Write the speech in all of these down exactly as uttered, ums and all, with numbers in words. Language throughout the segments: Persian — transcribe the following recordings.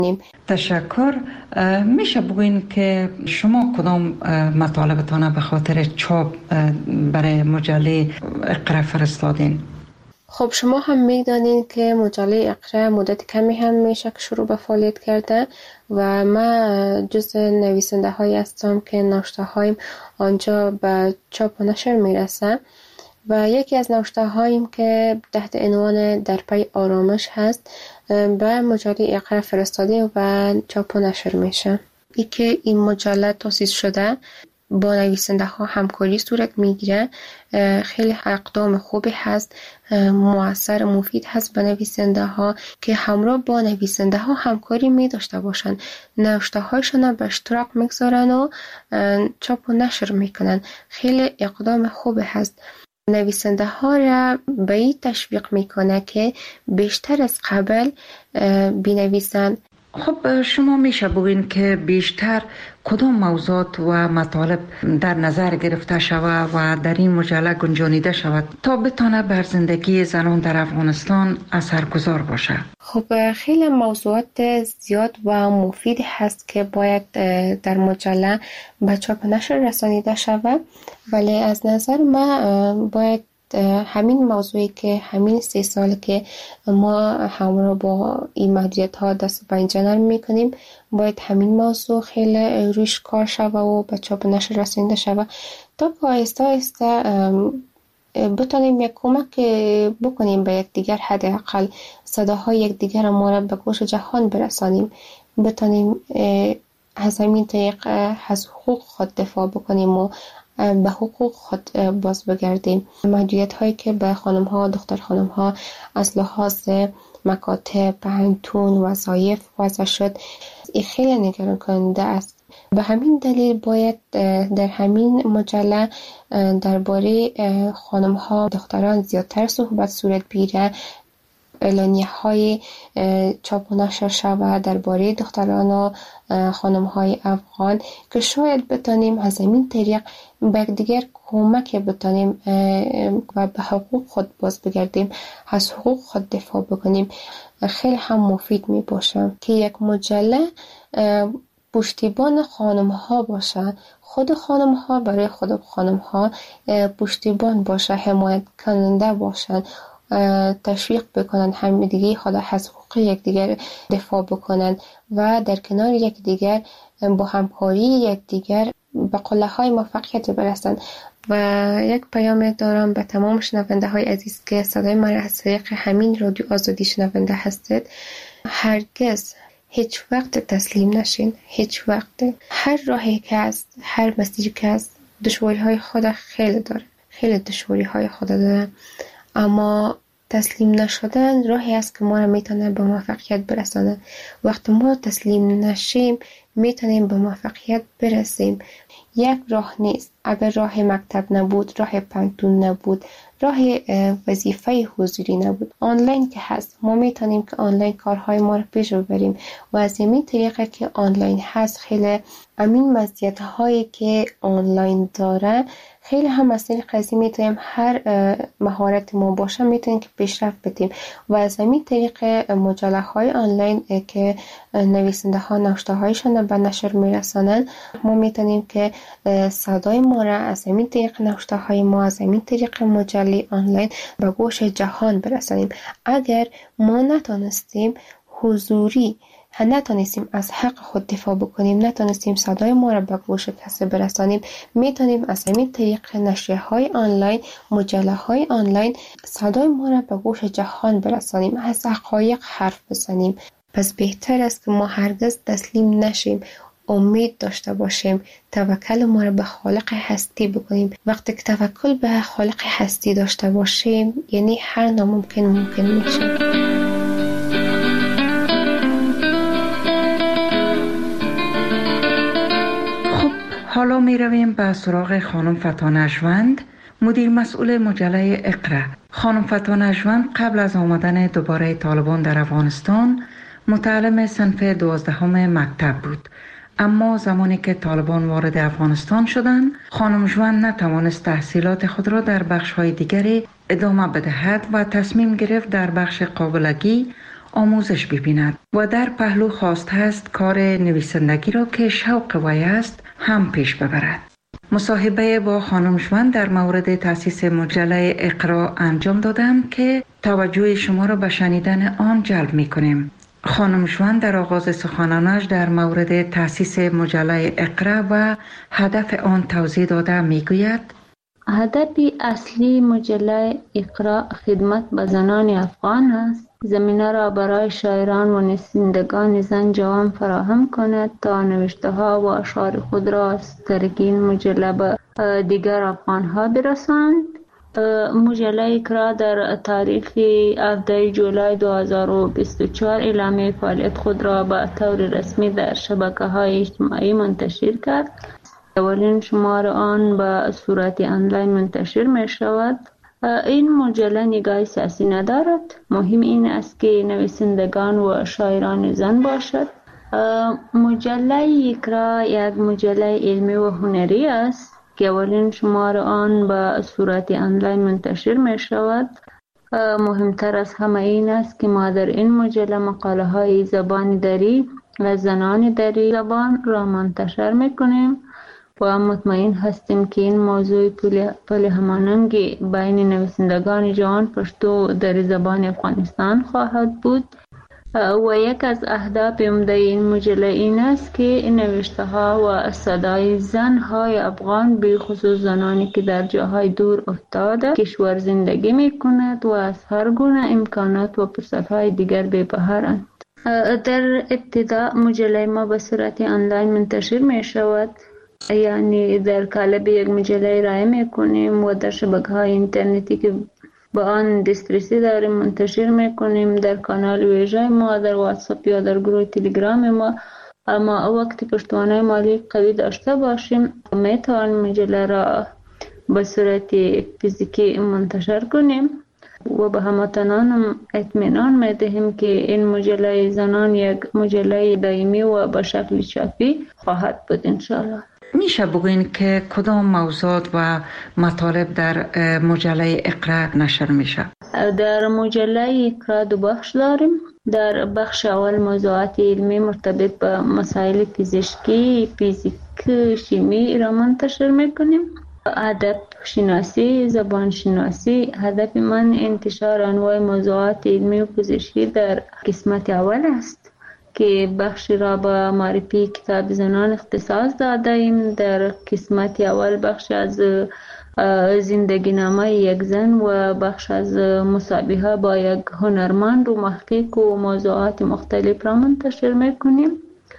تشکر. میشه بگوین که شما کدام مطالبتان به خاطر چاپ برای مجله اقرا فرستادین؟ خب شما هم میدانین که مجله اقرا مدت کمی هم میشه که شروع به فعالیت کرده و من جز نویسنده هایی هستم که نوشته هایم آنجا به چاپ و نشر میرسه و یکی از نوشته هاییم که تحت عنوان در پی آرامش هست به مجله اقرا فرستادیم و چاپ و نشر میشه. ای که این مجله تأسیس شده با نویسنده ها همکاری صورت میگیره، خیلی اقدام خوبی هست، مؤثر مفید هست به نویسنده ها که همراه با نویسنده ها همکاری می داشته باشن، نوشته هایشون به اشتراک میگذارن و چاپ و نشر میکنن. خیلی اقدام خوبی هست. نویسنده ها را به این تشویق میکنه که بیشتر از قبل بنویسن. خب شما میشه بگوین که بیشتر کدام موضوعات و مطالب در نظر گرفته شود و در این مجله گنجانیده شود تا بتانه بر زندگی زنان در افغانستان اثرگذار باشه؟ خب خیلی موضوعات زیاد و مفید هست که باید در مجله به چاپ نشر رسانیده شود، ولی از نظر من باید همین موضوعی که همین سه سال که ما همراه با این محدودیت ها دست به اینجا نرم میکنیم، باید همین موضوع خیلی روش کار شود و به چاپ نشر رسانیده شود تا که آهسته آهسته بتونیم یک کمک بکنیم به یک دیگر، حداقل صداهای یک دیگر ما را به گوش جهان برسانیم، بتونیم از همین طریق از حقوق خود دفاع بکنیم و به حقوق خود باز بگردیم. محدودیت هایی که به خانم ها، دختر خانم ها از لحاظ مکاتب، پانتون، وظایف وضع شد، این خیلی نگران کننده است. به همین دلیل باید در همین مجله درباره خانم ها، دختران زیادتر صحبت صورت بگیره، اعلانیه های چاپ و نشر شود درباره دختران و خانم های افغان که شاید بتانیم از همین طریق به دیگر کمک بتانیم و به حقوق خود باز بگردیم، از حقوق خود دفاع بکنیم. خیلی هم مفید می باشه که یک مجله پشتیبان خانم ها باشه، خود خانم ها برای خود خانم ها پشتیبان باشه، حمایت کننده باشن، تشویق بکنن همدیگه خود از حقوق یکدیگر دفاع بکنن و در کنار یکدیگر با همکاری یکدیگر به قله های موفقیت برسن. و یک پیام دارم به تمام شنونده های عزیز که صدای من از طریق همین رادیو آزادی شنونده هستید: هرگز هیچ وقت تسلیم نشین، هیچ وقت. هر راهی که هست، هر مسیری که هست، دشواری های خود خیلی داره، خیلی دشواری های خود داره، اما تسلیم نشدن راهی است که ما را میتونه به موفقیت برسانه. وقتی ما تسلیم نشیم میتونیم به موفقیت برسیم. یک راه نیست. اگر راه مکتب نبود، راه پانتون نبود، راه وظیفه حضوری نبود، آنلاین که هست، ما میتونیم که آنلاین کارهای ما رو پیش ببریم و از این طریقه که آنلاین هست، خیلی امین مزیت هایی که آنلاین داره، خیلی هم از طریق قضیه میتونیم هر مهارت ما باشه میتونیم که پیشرفت بدیم و از همین طریق مجله های آنلاین که نویسنده ها نوشته هایشان به نشر میرسانن، ما میتونیم که صدای ما را از همین طریق نوشته های ما، از همین طریق مجله آنلاین به گوش جهان برسانیم. اگر ما نتونستیم حضوری نتونستیم از حق خود دفاع بکنیم، نتونستیم صدای ما را به گوش کسی برسانیم، میتونیم از همین طریق نشریه های آنلاین، مجله های آنلاین صدای ما را به گوش جهان برسانیم، از حقایق حرف بزنیم. پس بهتر است که ما هرگز تسلیم نشیم، امید داشته باشیم، توکل ما را به خالق هستی بکنیم. وقتی که توکل به خالق هستی داشته باشیم، یعنی هر ناممکن ممکن میشه. حالا می رویم به سراغ خانم فتا نجوند، مدیر مسئول مجله اقرا. خانم فتا نجوند قبل از آمدن دوباره طالبان در افغانستان متعلم صنف دوازدهم مکتب بود، اما زمانی که طالبان وارد افغانستان شدند، خانم جوند نتوانست تحصیلات خود را در بخش‌های دیگری ادامه بدهد و تصمیم گرفت در بخش قابلگی آموزش ببیند و در پهلو خواست است کار نویسندگی را که شوق وی است هم پیش ببرد. مصاحبه با خانم ژوند در مورد تأسیس مجله اقرا انجام دادم که توجه شما را به شنیدن آن جلب می کنیم. خانم ژوند در آغاز سخنانش در مورد تأسیس مجله اقرا و هدف آن توضیح داده می گوید: هدف اصلی مجله اقرا خدمت به زنان افغان است. زمینه را برای شاعران و نویسندگان زن جوان فراهم کند تا نوشته ها و اشعار خود را از طریق این مجله به دیگر افغان ها برسانند. مجله اقرا در تاریخ هفدهم جولای دو هزار و بیست و چهار اعلامیه فعالیت خود را به طور رسمی در شبکه های اجتماعی منتشر کرد. اولین شماره آن به صورت آنلاین منتشر می شود. این مجله نگاه سیاسی ندارد. مهم این است که نویسندگان و شاعران زن باشد. مجله اقرا یک مجله علمی و هنری است که اولین شماره آن به صورت آنلاین منتشر می شود. مهمتر از همه این است که ما در این مجله مقاله های زبان دری و زنان دری زبان را منتشر می کنیم و مطمئن هستیم که این موضوع پل هماننگ بین نویسندگان جوان پشتو در زبان افغانستان خواهد بود و یک از اهداف عمده این مجله این است که نوشته ها و صدای زن های افغان به خصوص زنانی که در جاهای دور افتاده کشور زندگی می کند و از هر گونه امکانات و فرصت های دیگر بی بهرند. در ابتدا مجله ما به صورت آنلاین منتشر می شود، یعنی در قالب یک مجله ارائه میکنیم و در شبکه‌های اینترنتی که با آن دسترسی داریم منتشر میکنیم. در کانال ویژه ما، در واتساپ یا در گروه تلگرام ما، اما وقتی پشتوانه مالی قوی داشته باشیم میتوانیم مجله را به صورت فیزیکی منتشر کنیم و به هموطنان اطمینان میدهیم که این مجله زنان یک مجله دائمی و به شکل چاپی خواهد بود انشاءالله. میشه بگوین که کدام موضوعات و مطالب در مجله اقرا نشر میشه؟ در مجله اقرا دو بخش داریم. در بخش اول موضوعات علمی مرتبط به مسائل پزشکی، فیزیک، شیمی را منتشر میکنیم. ادب شناسی، زبان شناسی. هدف من انتشار انواع موضوعات علمی و پزشکی در قسمت اول است که بخش را به معرفی کتاب زنان اختصاص داده ایم. در قسمت اول بخش از زندگی نامه یک زن و بخش از مصاحبه با یک هنرمند و محقق و موضوعات مختلف را منتشر میکنیم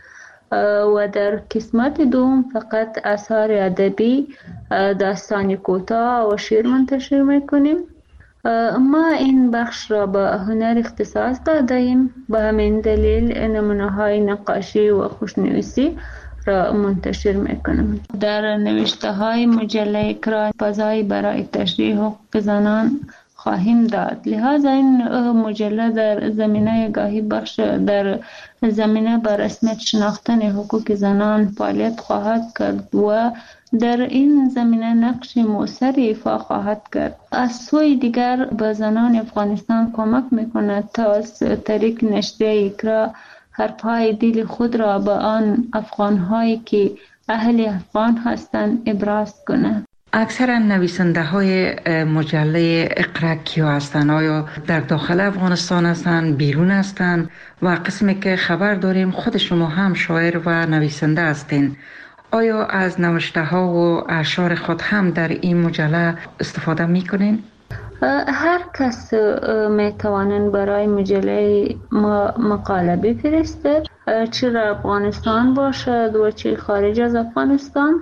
و در قسمت دوم فقط اثار ادبی، داستان کوتاه و شعر منتشر میکنیم. ما این بخش را به هنر اختصاص داده ایم، به همین دلیل نمونه های نقاشی و خوشنویسی را منتشر میکنم. در نوشته های مجله اقرا فضایی برای تشریح حقوق زنان خواهیم داد. لحاظا این مجله در زمینه گاهی بخش در زمینه بر رسمیت شناختن حقوق زنان فعالیت خواهد کرد و در این زمینه نقش مؤثری ایفا خواهد کرد. از سوی دیگر به زنان افغانستان کمک میکند تا از طریق نشریه اقرا حرفهای دل خود را به آن افغانهایی که اهل افغان هستند ابراز کنند. اکثر نویسنده های مجله اقرا کیا هستند؟ آیا در داخل افغانستان هستند، بیرون هستند؟ و قسمی که خبر داریم خود شما هم شاعر و نویسنده هستین. آیا از نوشته ها و اشعار خود هم در این مجله استفاده میکنین؟ هر کس میتوانند برای مجله ما مقاله بفرستد، چه افغانستان باشد و چه خارج از افغانستان.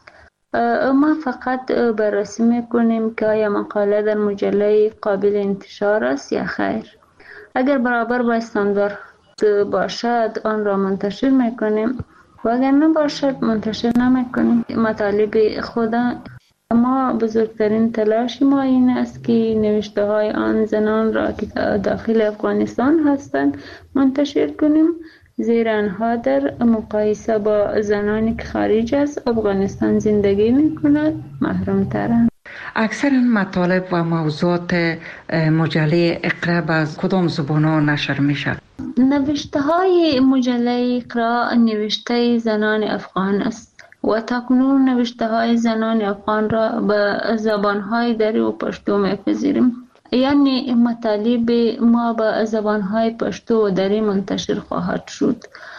ما فقط بررسی میکنیم که آیا مقاله در مجله قابل انتشار است یا خیر. اگر برابر با استاندارد باشد آن را منتشر میکنیم و اگر نباشد منتشر نمیکنیم. مطالب خود ما بزرگترین تلاش ما این است که نوشته های آن زنان را که داخل افغانستان هستند منتشر کنیم، زیرا آنها در مقایسه با زنانی که خارج از افغانستان زندگی میکنند محروم ترند. اکثر مطالب و موضوعات مجله اقرا به کدام زبان‌ها نشر میشه؟ نوشته های مجله اقرا نوشته زنان افغان است و تاکنون نوشته های زنان افغان را به زبان های دری و پشتو میپذیریم. یعنی مطالب ما به زبان های پشتو و دری منتشر خواهد شد.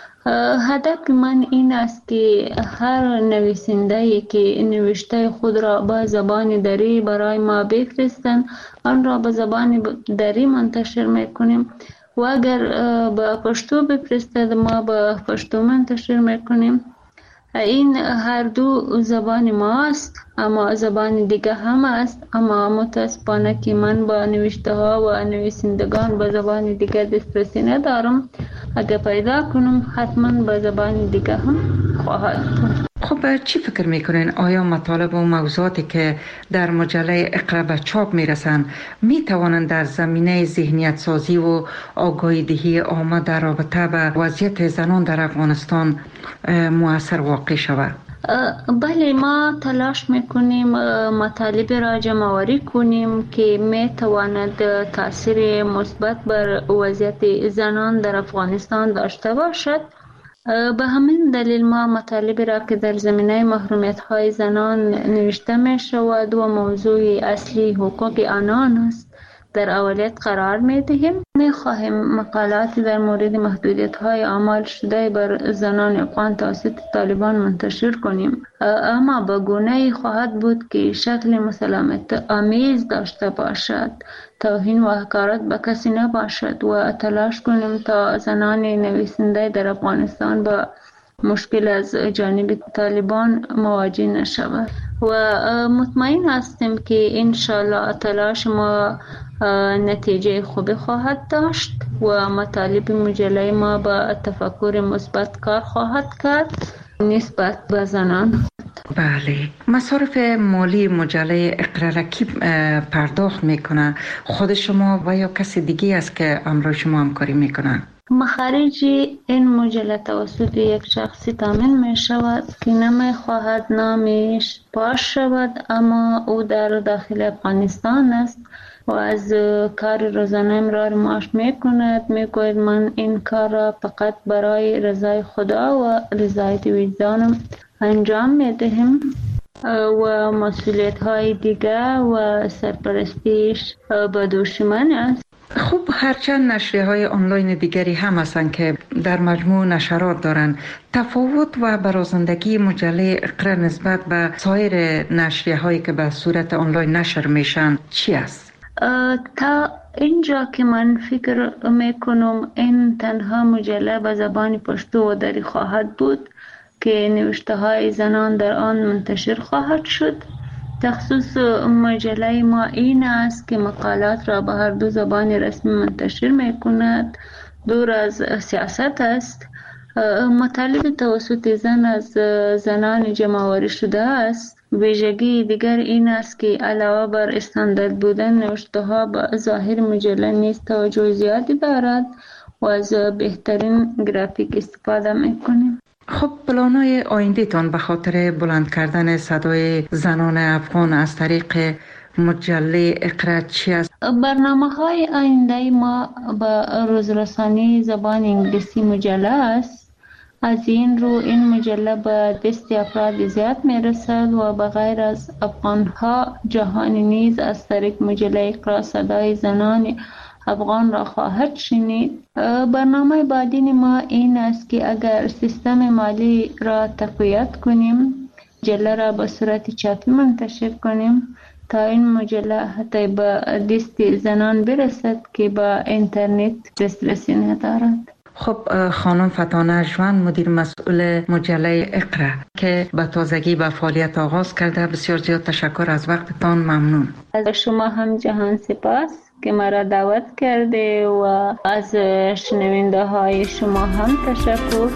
هدف من این است که هر نویسنده که نوشته خود را به زبان دری برای ما بفرستند آن را به زبان دری منتشر میکنیم و اگر به پشتو بفرستد ما به پشتو منتشر میکنیم. این هر دو زبان ما است، اما زبان دیگه هم است، اما متاسفانه که من با نوشته ها و نویسندگان به زبان دیگه دسترسی ندارم. اگر پیدا کنم حتما به زبان دیگه هم خواهد بود. خب چی فکر میکنین؟ آیا مطالب و موضوعاتی که در مجله اقرا به چاپ میرسن میتوانند در زمینه ذهنیت سازی و آگاهی دهی عامه در رابطه به وضعیت زنان در افغانستان مؤثر واقع شود؟ بله، ما تلاش میکنیم مطالب را جمع آوری کنیم که میتواند تاثیر مثبت بر وضعیت زنان در افغانستان داشته باشد. به همین دلیل ما مطالبی را که در زمینه محرومیت های زنان نوشته می شود و موضوع اصلی حقوق آنان است در اولویت قرار می دهیم. می خواهیم مقالات در مورد محدودیت های اعمال شده بر زنان افغان توسط طالبان منتشر کنیم، اما به گونه‌ای خواهد بود که شکل مسالمت آمیز داشته باشد، توهین و حقارت به کسی نباشد و تلاش کنیم تا زنان نویسنده در افغانستان با مشکل از جانب طالبان مواجه نشود و مطمئن هستیم که انشالله تلاش ما نتیجه خوبی خواهد داشت و مطالب مجله ما با تفکر مثبت کار خواهد کرد نسبت به زنان. بله، مصارف مالی مجله اقرا را کی پرداخت میکنه؟ خود شما و یا کسی دیگه است که همراه شما همکاری میکنه؟ مخارج این مجله توسط یک شخصی تامین می شود که نمی خواهد نامش پاش شود، اما او در داخل افغانستان است و از کار روزانه امرار معاش می کند. می گوید من این کار را فقط برای رضای خدا و رضایت وجدانم انجام می دهم و مسئولیت های دیگر و سرپرستیش به دوش من است. خب هرچند نشریه های آنلاین دیگری هم هستند که در مجموع نشرات دارند، تفاوت و برازندگی مجله اقرا نسبت به سایر نشریه هایی که به صورت آنلاین نشر میشن چی است؟ تا اینجا که من فکر میکنم این تنها مجله به زبان پشتو و دری خواهد بود که نوشته های زنان در آن منتشر خواهد شد. تخصص مجله ما این است که مقالات را به هر دو زبان رسمی منتشر می کند. دور از سیاست است. مطالب توسط زن از زنان جمع آوری شده است. ویژگی دیگر این است که علاوه بر استاندارد بودن نوشته ها به ظاهر مجله نیز توجه زیادی دارد و از بهترین گرافیک استفاده می کنیم. خب پلان‌های آینده تان به خاطر بلند کردن صدای زنان افغان از طریق مجله اقرا چی است؟ برنامه های آینده ما به روزرسانی زبان انگلیسی مجله است. از این رو این مجله به دست افراد زیاد می رسد و بغیر از افغان ها جهانی نیز از طریق مجله اقرا صدای زنان افغان را خواهد شنید. برنامه بعدی ما این است که اگر سیستم مالی را تقویت کنیم، مجله را به صورت چاپی منتشر کنیم تا این مجله حتی به دست زنان برسد که با اینترنت دسترسی ندارد. خب خانم فتانه ژوند، مدیر مسئول مجله اقرا که به تازگی به فعالیت آغاز کرده، بسیار زیاد تشکر از وقتتان. ممنون. از شما هم جهان سپاس که مرا دعوت کرده و از شنونده های شما هم تشکر.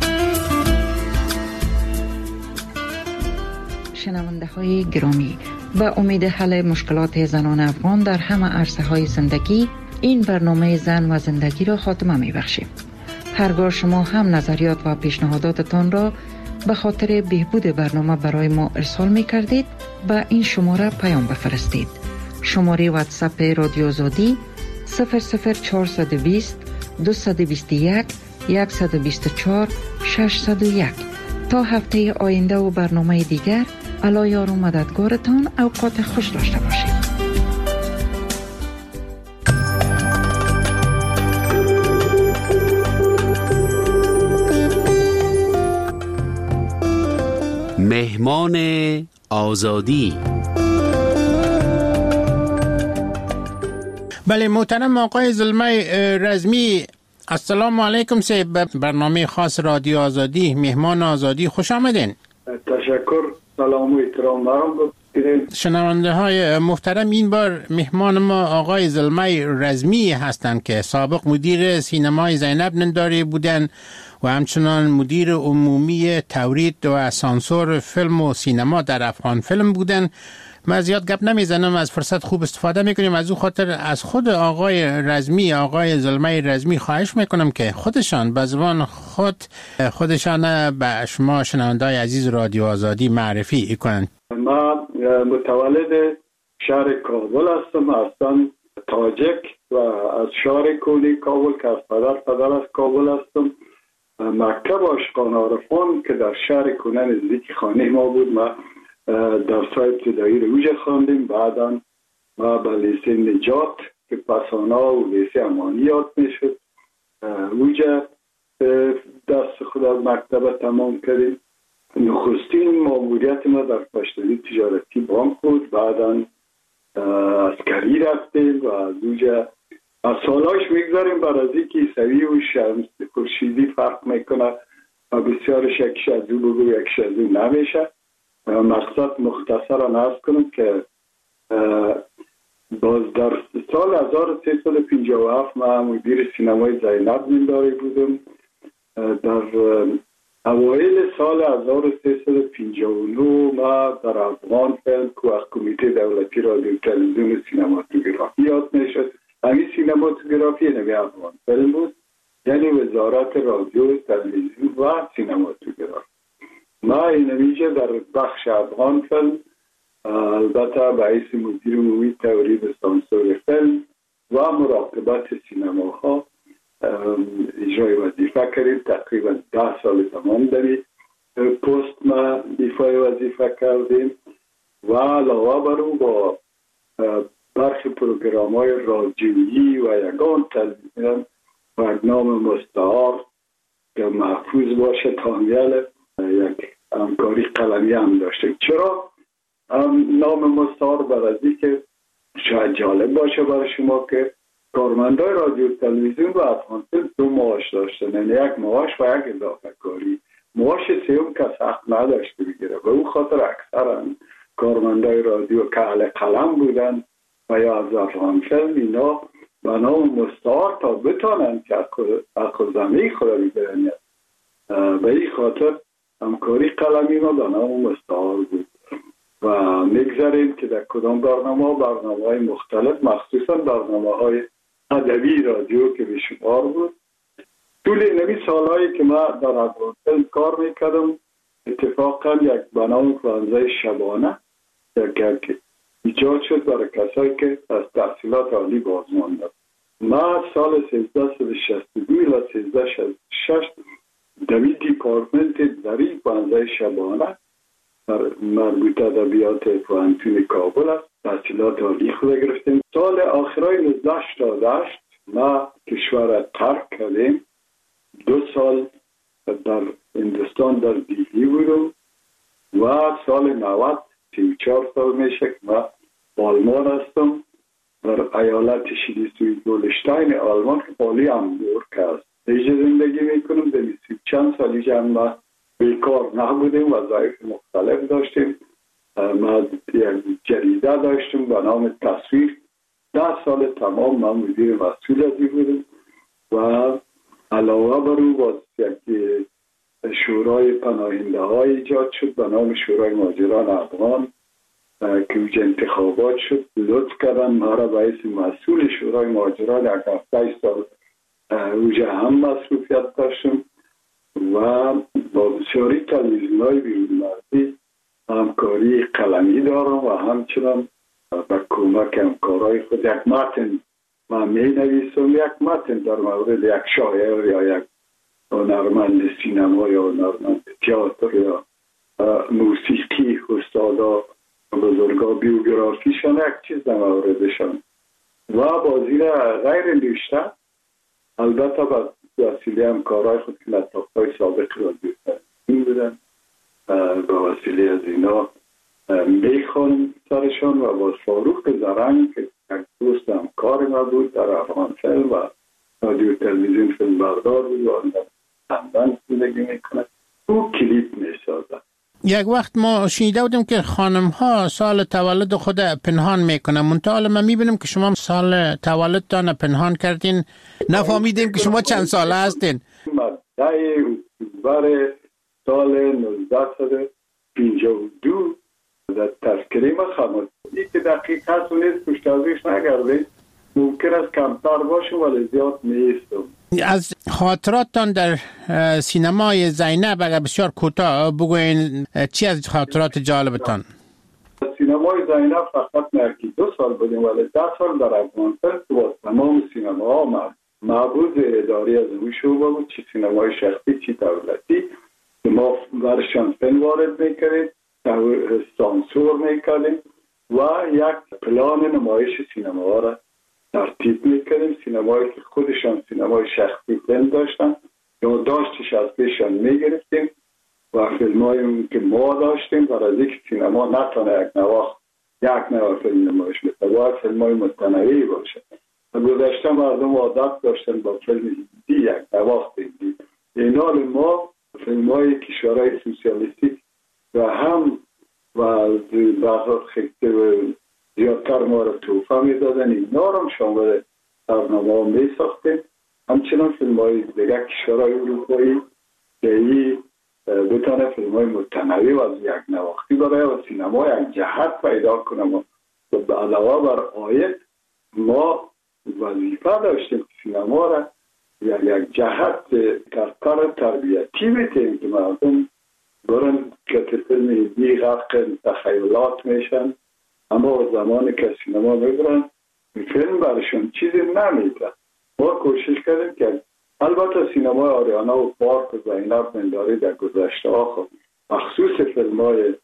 شنونده های گرامی، به امید حل مشکلات زنان افغان در همه عرصه های زندگی، این برنامه زن و زندگی را خاتمه می بخشیم. هرگاه شما هم نظریات و پیشنهاداتتان را به خاطر بهبود برنامه برای ما ارسال می کردید، به این شماره پیام بفرستید. شماره واتساپ رادیو آزادی صفر صفر چهارصد و بیست دویست و بیست و یک صد و بیست و چهار ششصد و یک. تا هفته آینده و برنامه دیگر، الله یار و مددگارتان. اوقات خوش داشته باشید. مهمان آزادی. بله محترم آقای زلمه رزمی، السلام علیکم. سه برنامه خاص رادیو آزادی مهمان آزادی خوش آمدین. تشکر، سلام و احترام مرام بگیرین. شنونده های محترم، این بار مهمان ما آقای زلمه رزمی هستند که سابق مدیر سینمای زینب ننداری بودن و همچنان مدیر عمومی تولید و سانسور فیلم و سینما در افغان فیلم بودن. من زیاد گپ نمیزنم، از فرصت خوب استفاده میکنیم. از او خاطر از خود آقای رزمی، آقای زلمه رزمی خواهش میکنم که خودشان به زبان خود خودشان به شما شنونده‌های عزیز رادیو آزادی معرفی کنند. من متولد شهر کابل هستم، اصلا تاجک و از شهر کولی کابل که از پدر پدر از کابل هستم. مکتب عاشقان عارفان که در شهر کنه نزدیک خانه ما بود، ما درس‌های ابتدایی رو اوجه خواندیم. بعداً ما به لیسه نجات که پسانا و لیسه امانی یاد میشد اوجه دست خود از مکتب تمام کردیم. نخستین ماموریت ما در پشتوی تجارتی بانک بود. بعداً عسکری رفتیم و از اوجه از سالاش میگذاریم بر از اینکه عیسوی و شمس خورشیدی فرق میکنه و بسیارش یکیش از او بگو یکیش از او نمیشه. مقصد مختصرا عرض کنم که باز در سال هزار و سیصد و پنجاه و هفت من مدیر سینمای زینب ننداری بودم. در اوایل سال هزار و سیصد و پنجاه و نه ما در افغان فیلم که وقت کمیته دولتی رادیو تلویزیون سینماتوگرافی یاد میشد، همین سینماتوگرافی نمی افغان فیلم بود، یعنی وزارت رادیو تلویزیون و سینماتوگرافی. ما اینمیجه در بخش افغان فیلم البته به حیث مدیر عمومی تولید سانسور فیلم و مراقبت سینماها اجرای وظیفه کردیم. تقریبا ده سال تمام داری پست ما ایفای وظیفه کردیم و علاوه بر او با برخی پروگرام های رادیویی و یگان تلویزیون برنامه مستعار که محفوظ باشه تامیل یک همکاری قلمی هم داشته. چرا نام مستعار؟ برای که شاید جالب باشه برای شما که کارمندای رادیو تلویزیون و افغان فیلم دو معاش داشتن، یعنی یک معاش و یک اضافه کاری. معاش سیوم کس حق نداشته بگیره. به او خاطر اکثرا کارمندای رادیو که اهل قلم بودن و یا از افغان فیلم اینا به نام مستعار تا بتانن که حق زمین خود بگیرن. به این خاطر همکاری قلمی ما به نام مستعار بود و میگذاریم که در کدام برنامه برنامه های مختلف، مخصوصا برنامه های ادبی رادیو که بشمار بود. طول اینمی سالهایی که ما در افغان فیلم کار میکردم اتفاقا یک برنامه فرانزه شبانه یک ایجاد شد برای کسایی که از تحصیلات عالی باز ماندن. ما سال سیزده و شصت و دو الی سیزده و شصت و شش دوی دیپارتمنت دری فرانزه شبانه در مربوط ادبیات پوهنتون کابل است تحصیلات عالی خود گرفتیم. سال آخرای نوزده هشتاد و هشت ما کشور ترک کردیم. دو سال در هندوستان در دیلی بودم و سال نود سی و چهار سال میشه که ما آلمان هستم در ایالت شلیسوی دولشتاین آلمان که پالی همبورگ است. اینجا زندگی میکنم. در سی چند سالی جمع ما بیکار نبودیم، وظایف مختلف داشتیم. ما یک جریده داشتیم به نام تصویر. ده سال تمام من مدیر مسئول ازی بودم و علاوه بر او باز یک شورای پناهنده های ایجاد شد به نام شورای مهاجران افغان که اوج انتخابات شد لطف کردن ما را باعث مسئول شورای مهاجران یک هفته سال اوجه هم مصروفیت داشتم و با بسیاری تلویزیون های بیرون مرزی همکاری قلمی دارم و همچنان با کمک همکارای خود یک متن من می نویسم، یک متن در مورد یک شاعر یا یک هنرمند سینما یا هنرمند تئاتر یا موسیقی استادا بزرگا بیوگرافیشان یک چیز در موردشان و بازی را غیر نوشته البته با وسیله همکارای خود که لطافهای سابق را این بودن با وسیله از اینا میخوان سرشان و با فاروق زرنگ که یک دوست همکار ما بود در افغان فیلم و رادیو تلویزیون فیلم بردار بود و در لندن زندگی میکنه او کلیپ میسازد. یک وقت ما شنیده بودیم که خانم ها سال تولد خود پنهان میکنن، منتها حالا من میبینم که شما سال تولدتان پنهان کردین، نفهمیدیم که شما چند ساله هستین. مدعی اکتبر سال نوزده و پنجاه و دو در تذکره ما خماسی که دقیق هست و نیست پشتازیش نگرده، ممکن است کمتر باشم ولی زیاد نیستم. از خاطراتتان در سینمای زینب اگر بسیار کوتاه بگوین، چی از خاطرات جالبتان؟ سینمای زینب فقط نرکی دو سال بودیم ولی ده سال در افغانستان با تمام سینما ها معبود اداری از اون شعبه بود، چی سینمای شخصی چی دولتی، ما برشان فیلم وارد میکردیم، سانسور میکردیم و یک پلان نمایش سینما ها را ترتیب میکردیم. سینمایی که خودشان سینمای شخصی فیلم داشتن یا داشتش از پیشان میگرفتیم و فیلمایی که ما داشتیم برای از یک سینما نتانه یک نواخت یک نواخت فیلم نمایش میتونه باید فیلمای متنوعی باشه. گذشته مردم عادت داشتن با فیلم هندی یک نواخت هندی، این حال ما فیلمای کشورهای سوسیالیستیک و هم و بعضا خیلی زیادتر ما را توفه می دادن، اینا را هم شامل برنامه ها می ساختیم. همچنان فیلم های دیگه کشورهای اروپایی که ای بتانه فیلم های متنوع و از یک نواختی برای و سینما یک جهت پیدا کنم و به علاوه بر آیت ما وظیفه داشتیم سینما را یک جهت کار تربیتی بتیم که مردم برن که فیلم هندی غرق تخیلات میشن، اما زمانی که سینما میبرن فیلم برشون چیزی نمیده. ما کوشش کردیم که البته سینما آریانا و پارک و زینب منداری در گذشته ها خود مخصوص فیلم های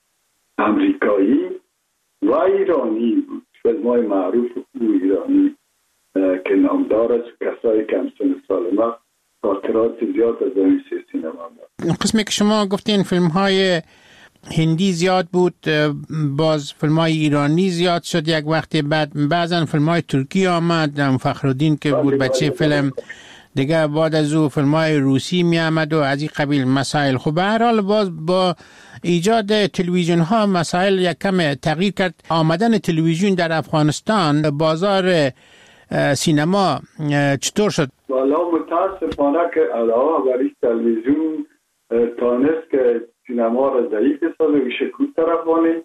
امریکایی و ایرانی بود، فیلم های معروف و ایرانی که نامدار است، کسایی که همسن سال ما خاطرات زیاد از این سینما دارد. قسمی که شما گفتین فیلم های هندی زیاد بود، باز فیلم های ایرانی زیاد شد یک وقتی، بعد بعضا فیلم های ترکی آمد، فخرالدین که بود بچه فیلم دیگه، بعد از او فیلم های روسی می آمد و از این قبیل مسائل. خب به هر حال باز با ایجاد تلویزیون ها مسائل یک کم تغییر کرد. آمدن تلویزیون در افغانستان بازار سینما چطور شد؟ والا متاسفانه که علاوه بر این تلویزیون تانست که سینما را ضعیف سازه و شکوت طرف بانه.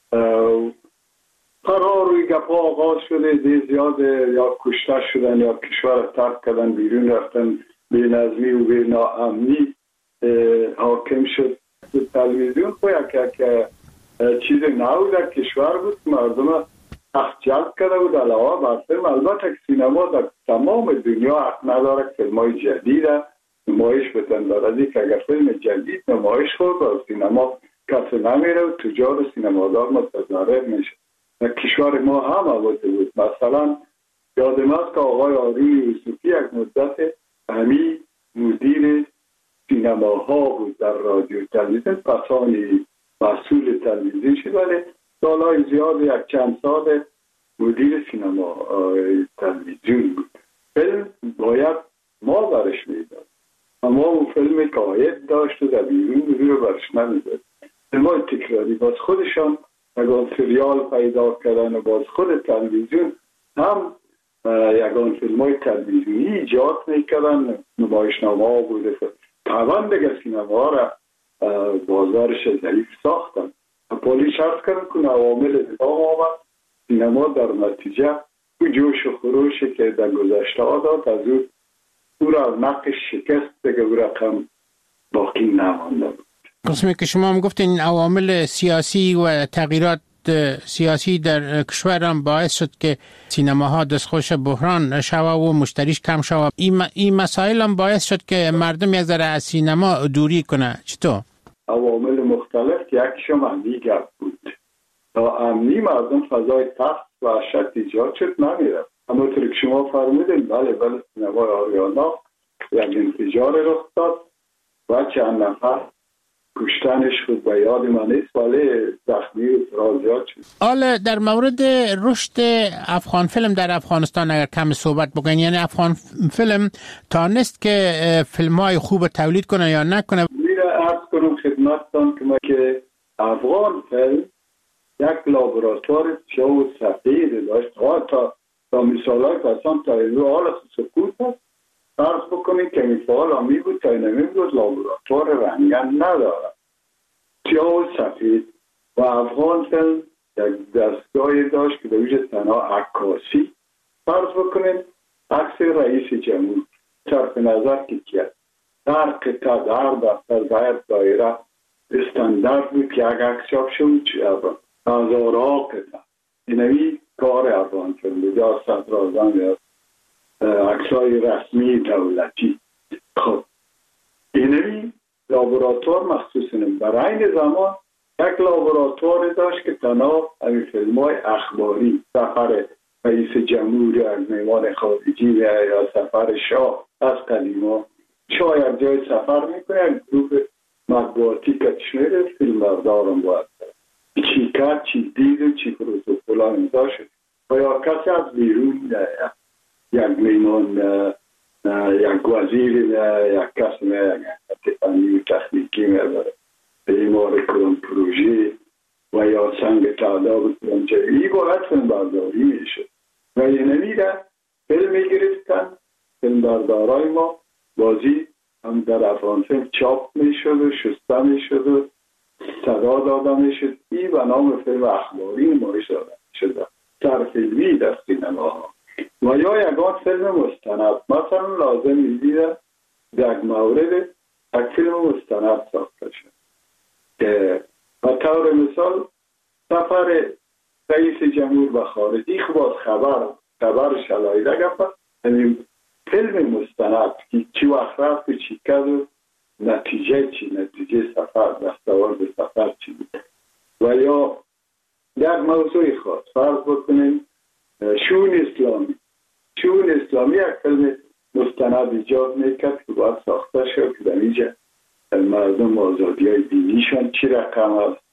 قرار روی گپا آغاز شده، دی زیاد یا کشته شدن یا کشور ترک کردن، بیرون رفتن، بی نظمی و بی ناامنی حاکم شد. تلویزیون خو یک یک چیز نو در کشور بود، مردم حق جلب کرده بود. علاوه بر فیلم البته سینما در تمام دنیا حق نداره که فیلمای جدید نمایش بدن، دارد که اگر فیلم جدید نمایش خود و سینما کسی نمیره و تجار سینمادار متضرر میشه. کشور ما هم آباده بود. مثلا یادم است که آقای آروی یوسفی یک مدت همی مدیر سینماها بود در رادیو تلویزیون، پسانی مسئول تلویزیون شد ولی سالهای زیاد یک چند سال مدیر سینما تلویزیون بود. فیلم باید ما برش میداد، اما اون فیلمی که آید داشت و در بیرون رو برش نمیداد. فیلمای تکراری باز خودشان یگان سریال پیدا کردن و باز خود تلویزیون هم یگان فیلمای تلویزیونی ایجاد میکردن، نمایشنامه ها بوده. طبعا دیگه سینما را بازارش ضعیف ساختن، پولیس عرض کردن که عوامل ادغام آمد، سینما در نتیجه او جوش و خروشی که در گذشته ها داد از او او را نقش شکست دیگه او رقم باقی نمانده بود. قسمی که شما هم گفتین این عوامل سیاسی و تغییرات سیاسی در کشور هم باعث شد که سینماها دستخوش بحران شوه و مشتریش کم شوه. این, این مسائل هم باعث شد که مردم یک ذره از سینما دوری کنه. چطور؟ عوامل مختلف، یکیشم امنی گپ بود. تا امنی مردم فضای تفت و وحشت ایجاد شد نمیره. اما طور که شما فرمودین بله بله سینمای آریانا یک انفجار رخ داد و چند نفر کشتنش خود به یاد من نیست ولی زخمی و ترازیات شد. حالا در مورد رشد افغان فیلم در افغانستان اگر کم صحبت بکنین، یعنی افغان فیلم تانست که فیلم های خوب تولید کنه یا نکنه؟ میره عرض کنم خدمتتان که ما که افغان فیلم یک لابراتوار چو سفید داشت. تا تا مثال های پسان تا اینو حال سکوت هست فرض بکنید که مثال همی بود تا اینمی بود لابراتوار رنگن نداره چو سفید و افغان فیلم یک دستگاهی داشت که دویش تنها عکاسی فرض بکنید عکس رئیس جمهور صرف نظر که کرد در قطعه در دفتر باید دایره استاندارد بود که یک عکس چاپ شد هزارها قطعه اینوی کار افغان فیلم بود یا صدرازم یا عکسای رسمی دولتی. خب اینوی لابراتوار مخصوص نیم برای این زمان یک لابراتوار داشت که تنها این فیلم های اخباری سفر رئیس جمهور از میمان خارجی یا سفر شاه از قدیما شاید جای سفر میکنه گروه مطبوعاتی که تشمیر فیلم بردارم باید چی کرد چی دید و چی پروتوکولا امضا شد و یا کسی از بیرون یک میمان یک وزیر یک کسی یک فنی تخنیکی میبره بیمار کدام پروژه و یا سنگ تعداد کدام جایی باید فیلم برداری میشد و یه نمیده فیلم میگرفتن فیلم بردارای ما بازی هم در افغان فیلم چاپ میشد و شسته میشد و صدا داده میشد ای و نام فیلم اخباری نمایش داده میشد سرفیلمی در سینما ها و یا یگان فیلم مستند مثلا لازم میدیده در مورد یک فیلم مستند ساخته شد که و طور مثال سفر رئیس جمهور به خارجی خب از خبر خبر شلایده گفت یعنی فیلم مستند که چی وقت رفت و چی کرد و نتیجه چی نتیجه سفر دستاورد سفر چی بود و یا در موضوع خاص فرض بکنیم شون اسلامی شون اسلامی یک فیلم مستند ایجاد میکرد که باید ساخته شد که در اینجا مردم آزادی های دینیشان چی رقم هست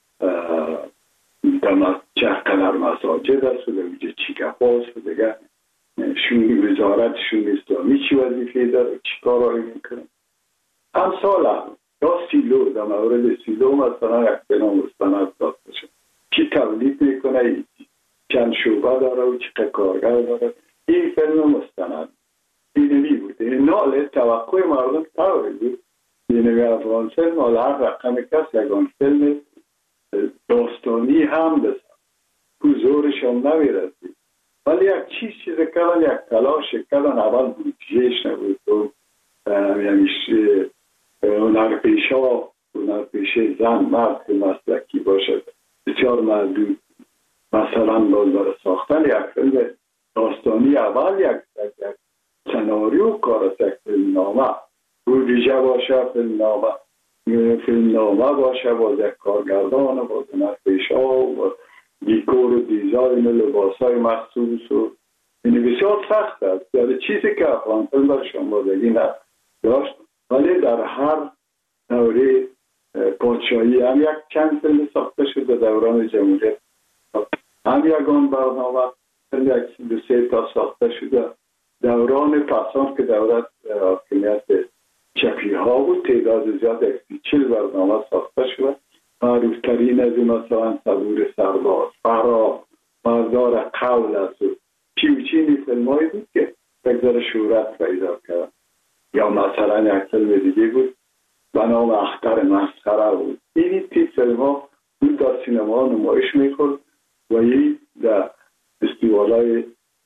چه قدر مساجد هست و در اینجا چی گپ هست و دیگه شون وزارت شون اسلامی چی وظیفه داره چی کارهایی میکنه امثال هم یا سیلو در مورد سیلو مثلا یک فیلم مستند ساخته شد چی تولید میکنه چند شعبه داره و چی کارگر داره این فیلم مستند اینوی بود این ناله توقع مردم تاوری بود اینوی افغان فیلم حالا هر رقم کس یکان فیلم داستانی هم بسن حضورش هم نمیرسید ولی یک چیز چیز کردن یک تلاش کردن اول بودجهش نبود و یعنی هنرپیشه ها هنرپیشه زن مرد مسلکی باشد بسیار محدود مثلا باز برای ساختن یک فیلم داستانی اول یک یک سناریو کار است یک فیلم نامه بودجه باشه فیلم نامه فیلم نامه باشه باز یک کارگردان باز هنرپیشه ها و دیکور و دیزاین و لباس های مخصوص و این بسیار سخت است یعنی چیزی که افغان فیلم در شنبادگی نداشت ولی در هر دوره پادشاهی هم یک چند فیلم ساخته شد در دوران جمهوریت هم یکان برنامه فیلم یک دو سه تا ساخته شده دوران پسان که دولت حاکمیت چپی ها بود تعداد زیاد یک چل برنامه ساخته شده معروفترین از این مثلا صبور سرباز فرا مردار قول است و چی و چینی فیلم هایی بود که بگذار شهرت پیدا کرد یا مثلا یک فیلم دیگه بود به نام اختر مسخره بود اینی تی فیلم ها این در سینما نمایش میخورد و این در فستیوال‌های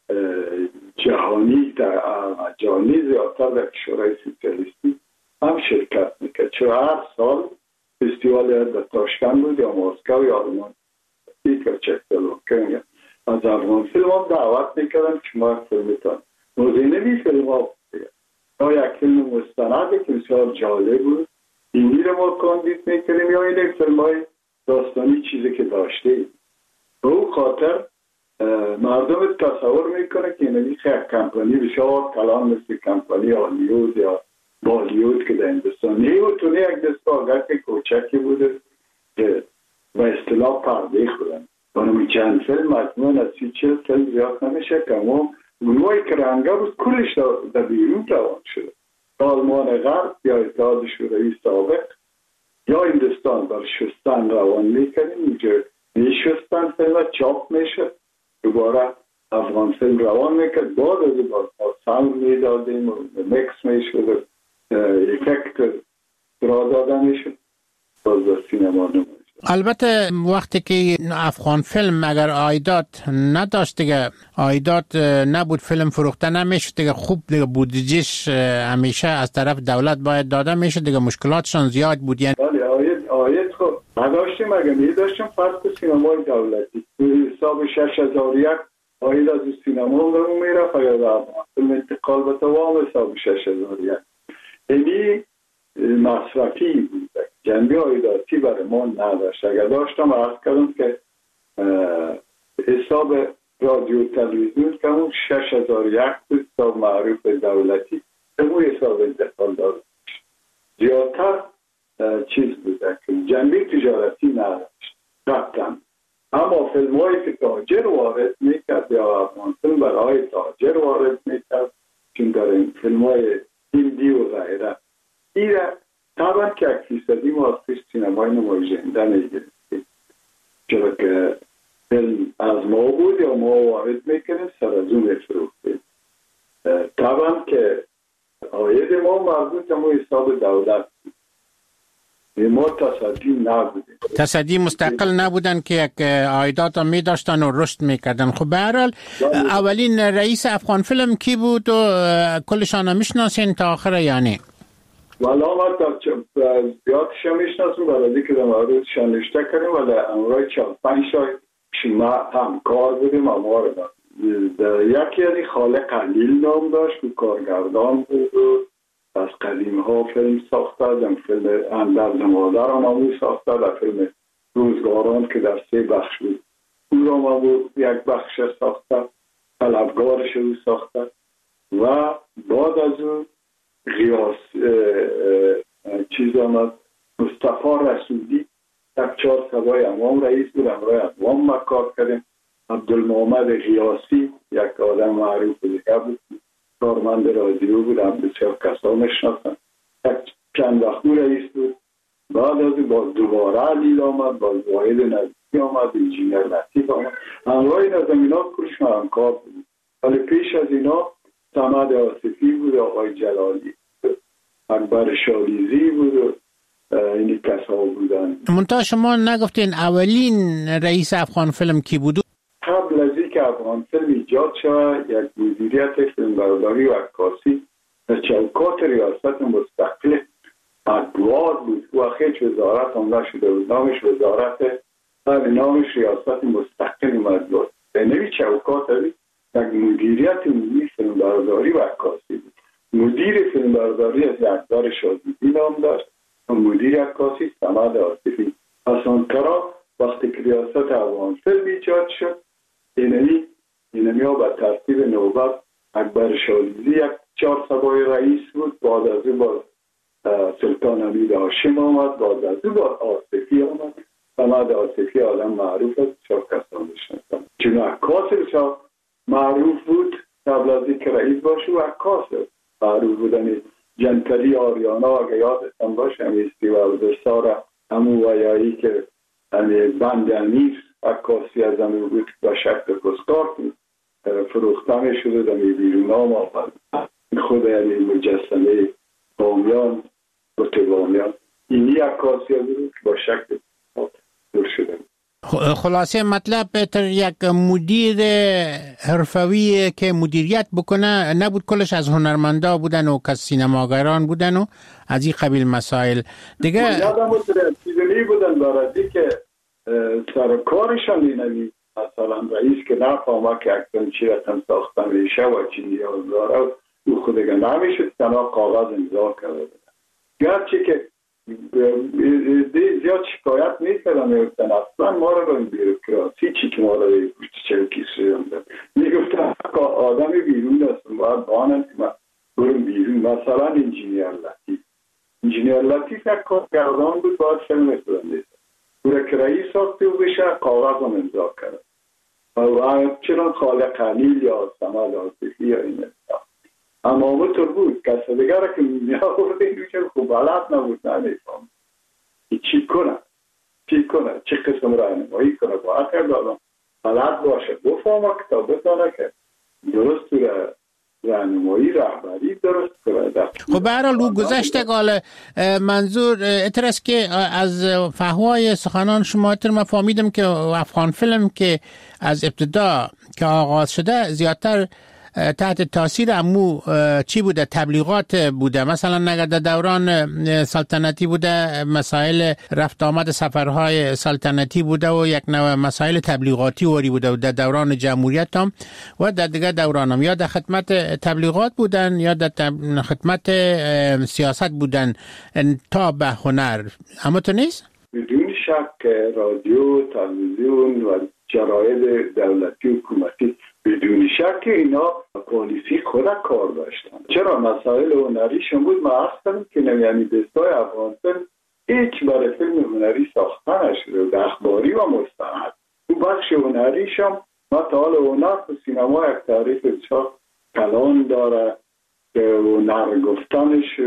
جهانی در جهانی زیادتر در کشورهای سوسیالیستی هم شرکت میکرد. چون هر سال فستیوال در تاشکند بود یا مسکو یا آلمان یا چکسلواکی از افغان فیلم هم دعوت میکردن که ما فیلمتان موزینه فیلم ها یا یک فیلم مستند که بسیار جالب بود اینی رو ما کاندید میکردیم یا این فیلم های داستانی چیزی که داشته به او خاطر مردم تصور میکنه که این خیلی کمپانی بسیار کلان مثل کمپانی هالیوود یا بالیوود که در هندوستان نیوتونه یک دستگاه کوچکی بوده که به اصطلاح پرده خودن بانمی چند فیلم مجموعا از سی چل فیلم زیاد نمیشه که ما اونوایی که رنگه بود کلش در بیرون روان شده آلمان غرب یا اتحاد شوروی سابق یا هندوستان در شستن روان میکنیم اینجا میشستن فیلم چاپ میشه دوباره افغان فیلم روان میکرد بعد از این باز ساوند میدادیم و مکس میشد افکت را داده میشد باز در سینما نمایش. البته وقتی که افغان فیلم اگر عایدات نداشت دیگه عایدات نبود فیلم فروخته نمیشه دیگه خوب دیگه بودجهش همیشه از طرف دولت باید داده میشه دیگه مشکلاتشان زیاد بود یعنی بله آید آید خب نداشتیم اگه میداشتیم فرض سینمای دولتی حساب شش هزار و یک آید از سینما رو میره فقط افغان فیلم انتقال به دوام حساب شش هزار و یک یعنی مصرفی بود جنبه عایداتی برای ما نداشت. اگر داشتم عرض کردم که حساب رادیو تلویزیون که اون شش هزار و یک بود حساب معروف دولتی اون حساب انتقال داشت زیادتر چیز بوده که جنبه تجارتی نداشت قطعا. اما فیلم هایی که تاجر وارد میکرد یا افغان فیلم برای تاجر وارد میکرد چون در این فیلم های هندی و غیره ایره طبعا که یک فیصدی ما از پیش سینمای نمایشنده میگرفتیم چرا که فیلم از ما بود یا ما وارد میکنیم سر از اون میفروختیم. طبعا که عاید ما مربوط ما حساب دولت بود ما تصدی نبودیم تصدی مستقل نبودن که یک عایدات می داشتن و رشد میکردن. خب به هر حال اولین رئیس افغان فیلم کی بود و کلشان میشناسین تا آخر یعنی؟ والا ما تا زیادش میشناسیم برای که در موردش نوشته کردیم ولی امروز چهار پنج تا شما همکار بودیم اما یکی یعنی خالق قلیل نام داشت که کارگردان بود و از قدیم ها فیلم ساخته در فیلم اندرز مادر هم همون ساخته در فیلم روزگاران که در سه بخش بود اون را ما بود یک بخش ساخته طلبگارش رو ساخته و بعد از اون غیاس چیز آمد مصطفی رسولی یک چهار سبای امام رئیس بود امرای امام ما کار کردیم عبدالمحمد غیاسی یک آدم معروف دیگه بود کارمند رادیو بود هم بسیار کسا میشناسن یک چند وقتی رئیس بود بعد از با دوباره علیل آمد با واحد نزدیکی آمد انجینر لطیف آمد امرای این از اینا کلش همکار بود ولی پیش از اینا صمد آصفی بود آقای جلالی اکبر شالیزی بود و اینی کسا بودن. منتها شما نگفتین اولین رئیس افغان فیلم کی بود؟ قبل از این که افغان فیلم ایجاد شد یک مدیریت فیلمبرداری و عکاسی در چوکات ریاست مستقل مطبوعات بود و هیچ وزارت هم نشده بود نامش وزارت نامش ریاست مستقل مطبوعات در نوی چوکات بود یک مدیریت عمومی فیلمبرداری و عکاسی بود. مدیر فیلمبرداری از اکبر شالیزی نام داشت و مدیر عکاسی صمد آصفی. اسانکرا وقتی که ریاست افغان فیلم ایجاد شد اینمی اینمی ها به ترتیب نوبت اکبر شالیزی یک چهار سبای رئیس بود بعد از او با سلطان حمید هاشم آمد بعد از او با آصفی آمد صمد آصفی آدم معروف است چهار کسان بشنستم چون عکاس بسیار معروف بود قبل از اینکه رئیس باشه و عکاس معروف بودن جنتری آریانا اگه یادتان باشه همی استیوال دستار همون ویایی که همی بند امیر عکاسی از همی بود با شکل کسکار فروخته می شده دمی بیرون نام آمد خود یعنی مجسمه بامیان و تبامیان اینی عکاسی بود با شکل دور شده خلاصه مطلب بهتر یک مدیر حرفوی که مدیریت بکنه نبود، کلش از هنرمندا بودن و کس سینماگران بودن و از این قبیل مسائل دیگه. یادم بود چیزی بودن برای که سرکارشان اینمی مثلا رئیس که نفهمه که اکتن چی رقم ساختن ریشه و چی نیاز داره او خودگه نمیشد تنها کاغذ امضا کرده بودن. گرچه که زیاد شکایت میکردن میگفتن اصلا ما رو به بیروکراسی چی که ما رو پشت چرکی سویندن میگفتن آدم بیرون هستم باید بانن که من برم بیرون. مثلا انجینیر لطیف انجینیر لطیف یک کارگردان بود باید فیلم سوزنده برای که رئیس ساخته و بشه کاغذ هم امضا کرد و چنان خالق خلیل یا سمد آصفی یا این اصلا اما همونطور بود کسی دیگر که میآورده اینو که خوب بلد نبود نمیفهم چی کنه چی کنه چه قسم راهنمایی کنه باید کردم بلد باشه بفهمه کتاب بتانه که درست تو راهنمایی رهبری درست کنه. خب به هر حال او گذشته قال منظور اتر است که از فهوای سخنان شما اتر ما فهمیدم که افغان فیلم که از ابتدا که آغاز شده زیادتر تحت تاثیر امو چی بوده؟ تبلیغات بوده. مثلا نگه در دوران سلطنتی بوده مسائل رفت آمد سفرهای سلطنتی بوده و یک نوع مسائل تبلیغاتی وری بوده و در دوران جمهوریت هم و در دیگه دوران هم یا در خدمت تبلیغات بودن یا در خدمت سیاست بودن تا به هنر. اما تو نیست؟ بدون شک رادیو، تلویزیون و جراید دولتی حکومتی بدون شک اینا پالیسی خود کار داشتن. چرا مسائل هنریشون بود ما اصلا که نمیانی دستای افغانستان هیچ برای فیلم هنری ساخته نشده در اخباری و مستند. اون بخش هنریشم ما تا حال هنر تو سینما یک تعریف بسیار کلان داره که هنر گفتنش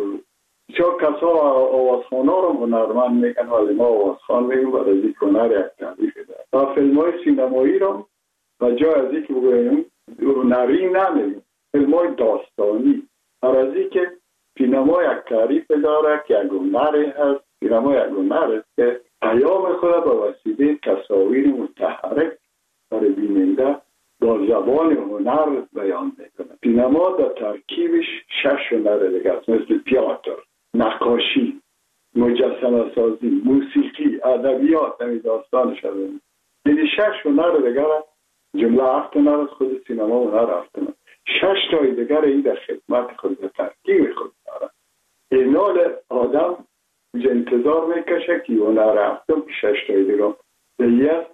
بسیار کسا آوازخانه رو هنرمند میگن ولی ما آوازخان میگیم و از یک هنر یک تعریف داره. و فیلم های سینمایی رو و جای از اینکه بگویم هنری نمیم فیلم های داستانی هر از اینکه سینما یک تعریف داره که یک هنری هست. سینما یک هنر هست که پیام خود به وسیله تصاویر متحرک برای بیننده با زبان هنر بیان میکنه. سینما در ترکیبش شش هنر دیگه است مثل تئاتر، نقاشی، مجسمه سازی، موسیقی، ادبیات، همین داستان شده. یعنی شش هنر دیگه جمله هفت هنر از خود سینما هنر هفت هنر. شش تای دیگر این در خدمت خود در ترکیب خود داره. اینال آدم انتظار میکشه که هنر هفتم که شش تای دیگر دیگه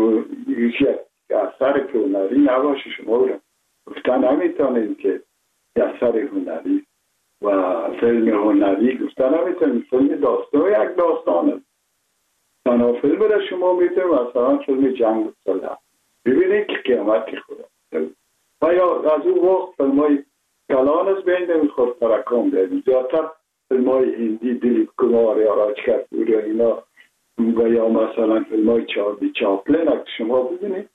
یکی اثر که هنری نباشه شما رو گفتن نمیتونید که اثر هنری و فیلم هنری گفتن نمیتونید فیلم داستان یک داستان است. تنها فیلم را شما میتونید مثلا فیلم جنگ صلح ببینید که قیامتی خدا و یا از اون وقت فیلم های کلان از بین نمیخورد ترکام داریم. زیادتر فیلم های هندی دلیپ کمار یا راجکر پور یا اینا و یا مثلا فیلم های چارلی چاپلین اگه شما ببینید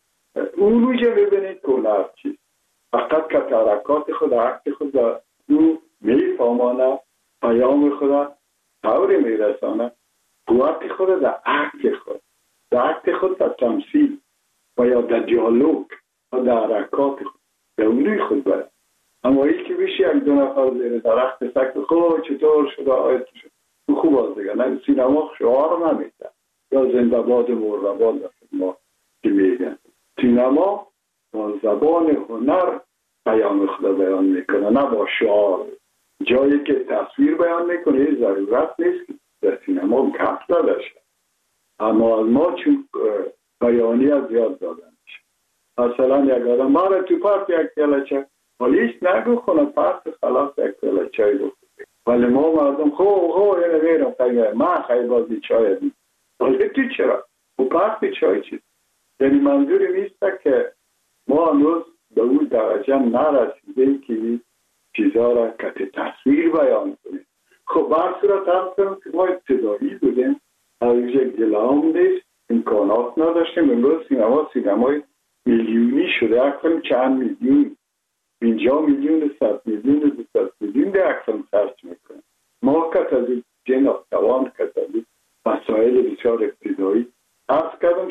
اون رویه ببینید که هنر چیست. فقط که ترکات خود عکس خود او میفهمانه پیام خود طوری میرسانه قوت خود در عکس خود در عکس خود در تمثیل و یا در دیالوگ و در حرکات خود به اونوی خود باید. اما ای که بیشی یک دو نفر زیر درخت سکت خواه چطور شده آیت شد او خوب از دیگه نه سینما شعار نمیده یا زنده باد مردباد در ما که میگن سینما با زبان هنر پیام خود بیان میکنه نه با شعار. جایی که تصویر بیان میکنه یه ضرورت نیست که در سینما کف داده شد. اما ما چون بیانی از زیاد دادن شد. مثلا یک آدم ما را تو پارت یک کلچه ولیش نگو خونه پارت خلاص یک کلچه بخوری ولی ما مردم خو خو اینه بیرم خیلی من خیلی بازی چای دید ولی تو چرا؟ و پارت چای چید؟ یعنی منظوری نیست که ما هنوز به اون درجه نرسیدیم که چیزها را که تصویر بیان کنیم. خب بر صورت هم کنم که ما ابتدایی بودیم از یک گلام نیست امکانات نداشتیم. امروز سینما سینمای میلیونی شده یک فیلم چند میلیون پنجاه میلیون صد میلیون دویست میلیون در یک فیلم خرج میکنیم. ما که از این جناب توان که از این مسائل بسیار ابتدایی عرض کردم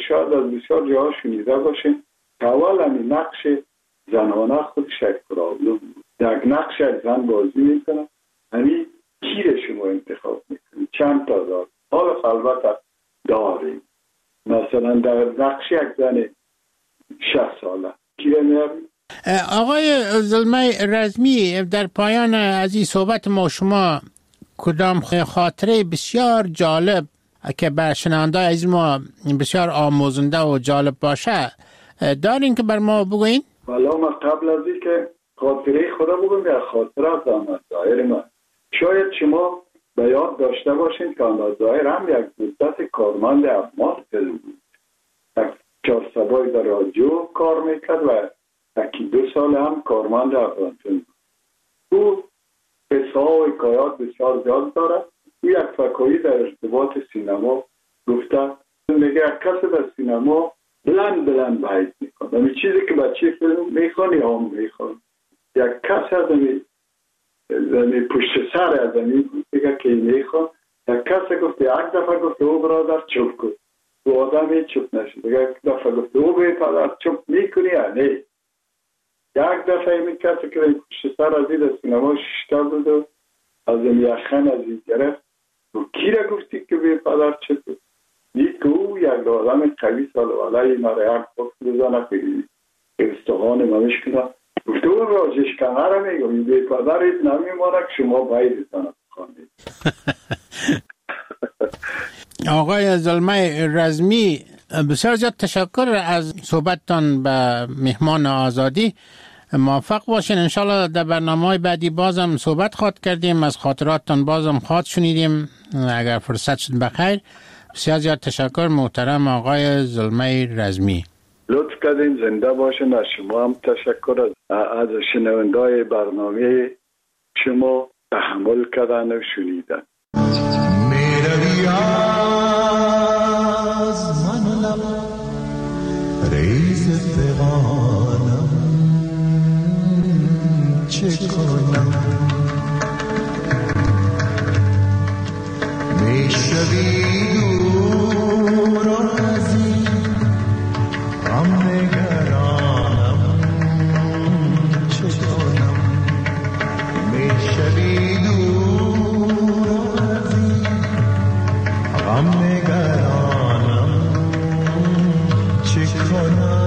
شاید از بسیار جاها شنیده باشین اول همین نقش زنانه خودش یک پرابلم بود. یک نقش یک زن بازی میکنه، همین کی رو شما انتخاب میکنید؟ چند تا دار؟ حالا البته داریم، مثلا در نقش یک زن شصت ساله کی رو میاریم؟ آقای زلمه رزمی، در پایان از این صحبت ما شما کدام خاطره بسیار جالب که بر شنونده از ما بسیار آموزنده و جالب باشه دارین که بر ما بگوین؟ والا ما قبل از این که خاطره خدا بگویم یا خاطره از احمد ظاهر ما، شاید شما به یاد داشته باشین که احمد ظاهر هم یک مدت کارمند افمان فیلم بود. یک چهار سبای در رادیو کار میکرد و یکی دو سال هم کارمند افمان فیلم بود. او قصه و حکایات بسیار زیاد دارد. او یک فکایی در ارتباط سینما گفته، میگه کسی در سینما بلند بلند باید میکنه، همین چیزی که بچه فیلم میخوان یا هم میخوان. یک کس از همین پشت سر از همین دیگه که میخوان، یک کس گفته یک دفعه گفته او برادر چوب کن، او آدمی چوب نشد. یک دفعه گفته او به پدر چوب میکنی یا نه. یک دفعه این کسی که پشت سر از این سینما ششته بود و از این یخن از این گرفت و کی را گفتی که به پدر چوب کن؟ دید که او یک آدم قوی سالواله مرا یک پاک بزنه خیلی استخوان ممش کنه. گفته او راجش کنه را میگم به پدرت نمیمانه که شما باید زنه بخوانید. آقای زلمه رزمی، بسیار زیاد تشکر از صحبتتان به مهمان آزادی. موفق باشین. انشالله در برنامه بعدی بازم صحبت خواهد کردیم، از خاطراتتان بازم خواهد شنیدیم اگر فرصت شد بخیر. بسیار زیاد تشکر محترم آقای زلمه رزمی. لطف کردین، زنده باشین. از شما هم تشکر از شنوندای برنامه شما تحمل کردن و شنیدن. میروی از من لب ریز فغانم چه کنم، میشوی دور از این غم نگرانم چه کنم، میشوی دور از این غم نگرانم چه کنم.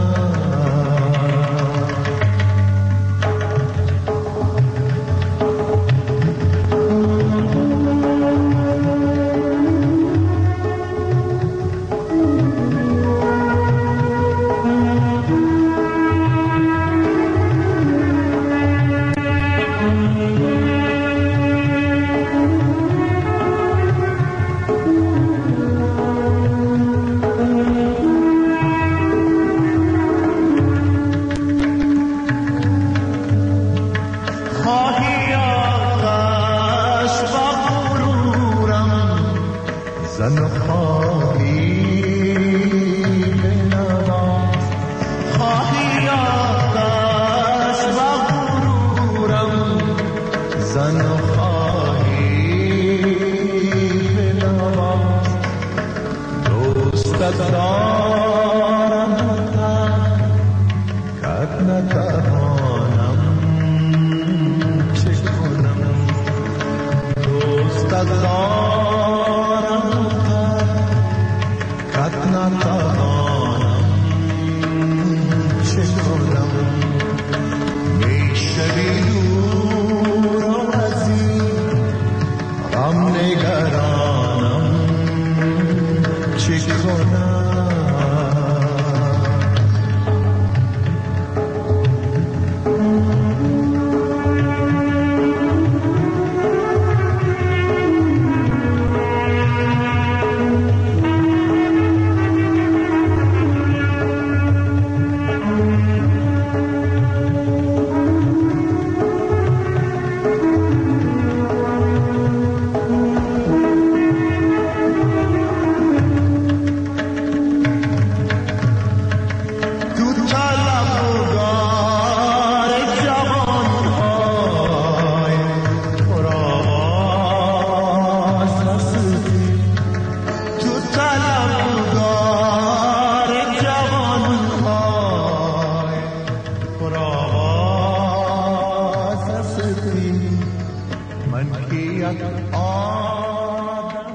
Thank you.